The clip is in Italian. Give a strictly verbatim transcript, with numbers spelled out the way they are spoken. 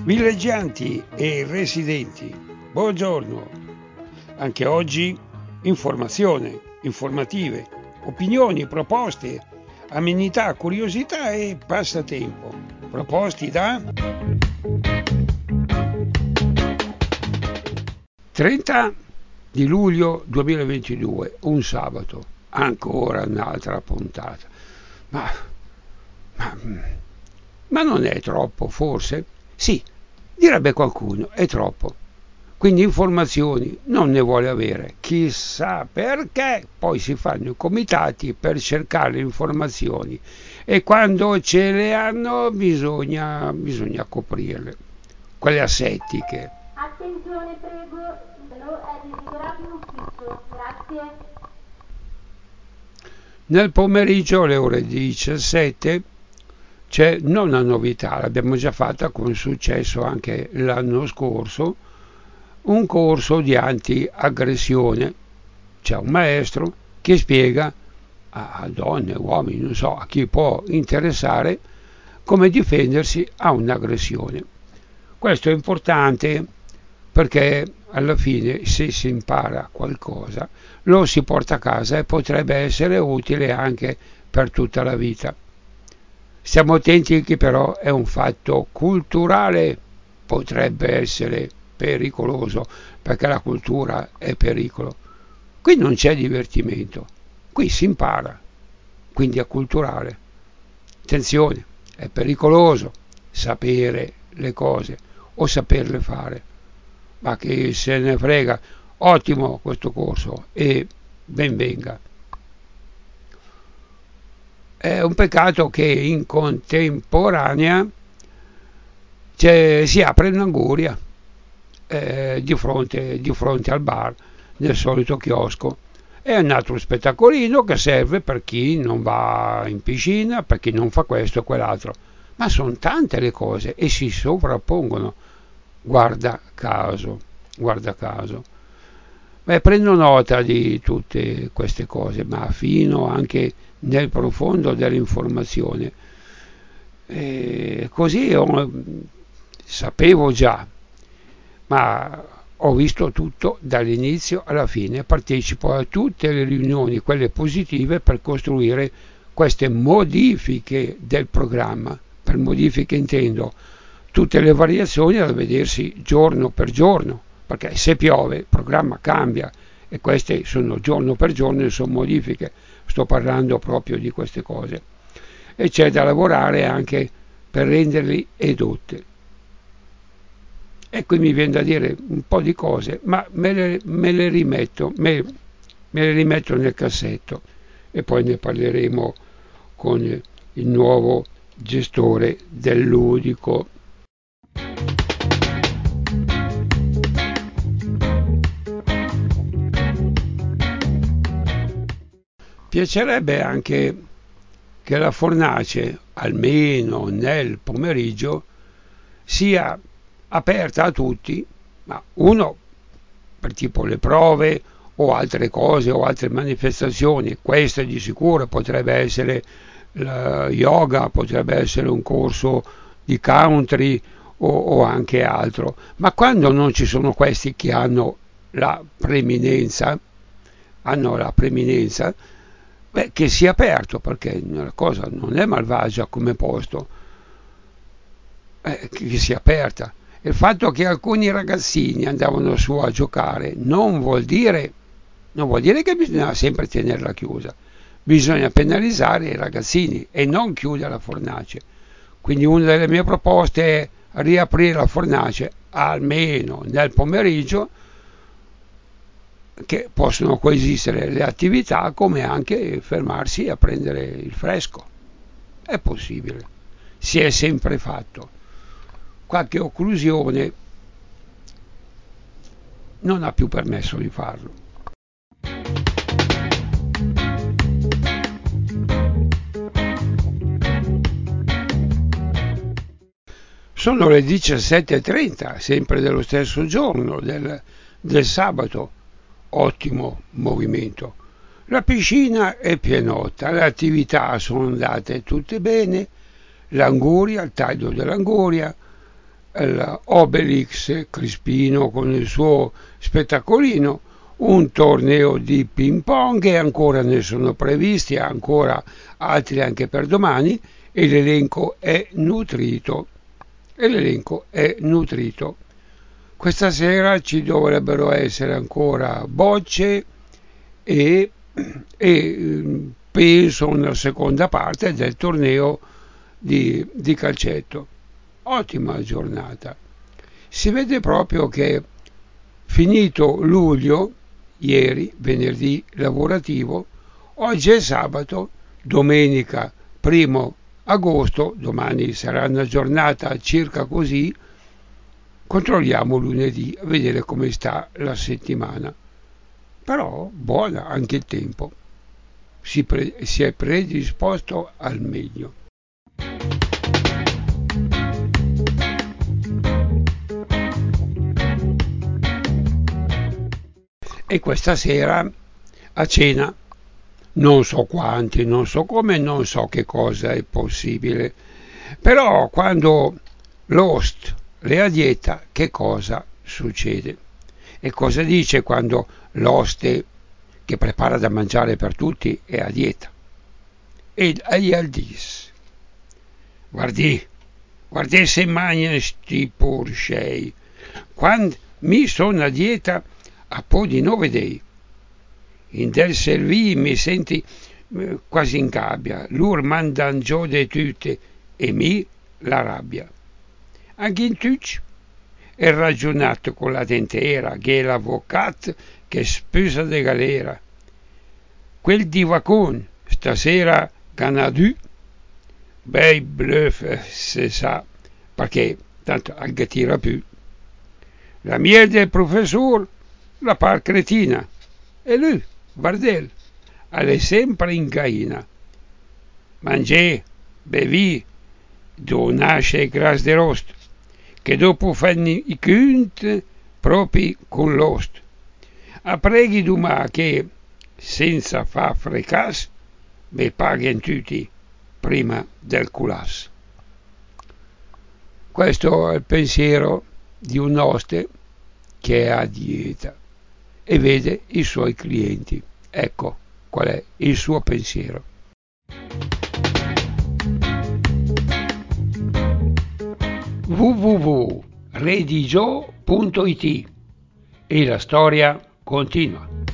Villeggianti e residenti, buongiorno. Anche oggi informazione, informative, opinioni, proposte, amenità, curiosità e passatempo. Proposti da trenta di luglio duemilaventidue, un sabato, ancora un'altra puntata. Ma, ma, ma non è troppo, forse? Sì, direbbe qualcuno, è troppo. Quindi informazioni non ne vuole avere, chissà perché. Poi si fanno i comitati per cercare le informazioni e quando ce le hanno bisogna, bisogna coprirle, quelle asettiche. Attenzione, prego, è desiderato in ufficio, grazie. Nel pomeriggio alle ore diciassette c'è non una novità, l'abbiamo già fatta con successo anche l'anno scorso, un corso di anti-aggressione. C'è un maestro che spiega a donne, uomini, non so, a chi può interessare, come difendersi a un'aggressione. Questo è importante perché alla fine, se si impara qualcosa, lo si porta a casa e potrebbe essere utile anche per tutta la vita. Stiamo attenti che però è un fatto culturale, potrebbe essere pericoloso, perché la cultura è pericolo. Qui non c'è divertimento, qui si impara, quindi è culturale. Attenzione, è pericoloso sapere le cose o saperle fare, ma che se ne frega. Ottimo questo corso e ben venga. È un peccato che in contemporanea si apre un'anguria eh, di, fronte, di fronte al bar, nel solito chiosco. È un altro spettacolino che serve per chi non va in piscina, per chi non fa questo e quell'altro. Ma sono tante le cose e si sovrappongono. Guarda caso, guarda caso. Beh, prendo nota di tutte queste cose, ma fino anche nel profondo dell'informazione. E così ho, sapevo già, ma ho visto tutto dall'inizio alla fine, partecipo a tutte le riunioni, quelle positive, per costruire queste modifiche del programma. Per modifiche intendo tutte le variazioni da vedersi giorno per giorno, perché se piove il programma cambia e queste sono giorno per giorno e sono modifiche. Sto parlando proprio di queste cose e c'è da lavorare anche per renderli edotte. E qui mi viene da dire un po' di cose, ma me le, me le rimetto, me, me le rimetto nel cassetto e poi ne parleremo con il nuovo gestore del ludico. Piacerebbe anche che la fornace, almeno nel pomeriggio, sia aperta a tutti, ma uno per tipo le prove o altre cose o altre manifestazioni. Questa di sicuro potrebbe essere la yoga, potrebbe essere un corso di country o, o anche altro, ma quando non ci sono questi che hanno la preminenza, hanno la preminenza, beh, che sia aperto, perché la cosa non è malvagia come posto, eh, che sia aperta. Il fatto che alcuni ragazzini andavano su a giocare non vuol dire, non vuol dire che bisogna sempre tenerla chiusa. Bisogna penalizzare i ragazzini e non chiudere la fornace. Quindi una delle mie proposte è riaprire la fornace almeno nel pomeriggio, che possono coesistere le attività come anche fermarsi a prendere il fresco. È possibile, si è sempre fatto. Qualche occlusione non ha più permesso di farlo. Sono le diciassette e trenta, sempre dello stesso giorno, del, del sabato. Ottimo movimento. La piscina è pienotta, le attività sono andate tutte bene, l'anguria, il taglio dell'anguria, l'Obelix Crispino con il suo spettacolino, un torneo di ping pong e ancora ne sono previsti ancora altri anche per domani e l'elenco è nutrito e l'elenco è nutrito. Questa sera ci dovrebbero essere ancora bocce e, e penso una seconda parte del torneo di, di calcetto. Ottima giornata. Si vede proprio che finito luglio, ieri venerdì lavorativo, oggi è sabato, domenica primo agosto, domani sarà una giornata circa così, controlliamo lunedì a vedere come sta la settimana. Però buona anche il tempo, si, pre- si è predisposto al meglio. E questa sera a cena non so quanti, non so come, non so che cosa è possibile, però quando l'host le a dieta che cosa succede? E cosa dice quando l'oste che prepara da mangiare per tutti è a dieta? Ed el dis, guardi, guardi se mangia sti porcei, quando mi sono a dieta a po' di nove dei, in del servì mi senti eh, quasi in gabbia, lur mandan giù de tutte e mi la rabbia. Anche in tucci è ragionato con la dentera che è l'avvocato che spusa de galera. Quel divacon stasera Canadù, bei bluff se sa, perché tanto anche tira più. La miele del professor la par cretina e lui, Bardel, è sempre in gaina. Mangé, bevi, do nasce gras de rost, che dopo fanno i cunt propri con l'ost. A preghi d'umà che, senza fa fracas, me paghen tutti prima del culas. Questo è il pensiero di un oste che è a dieta e vede i suoi clienti. Ecco qual è il suo pensiero. w w w punto redigio punto it e la storia continua.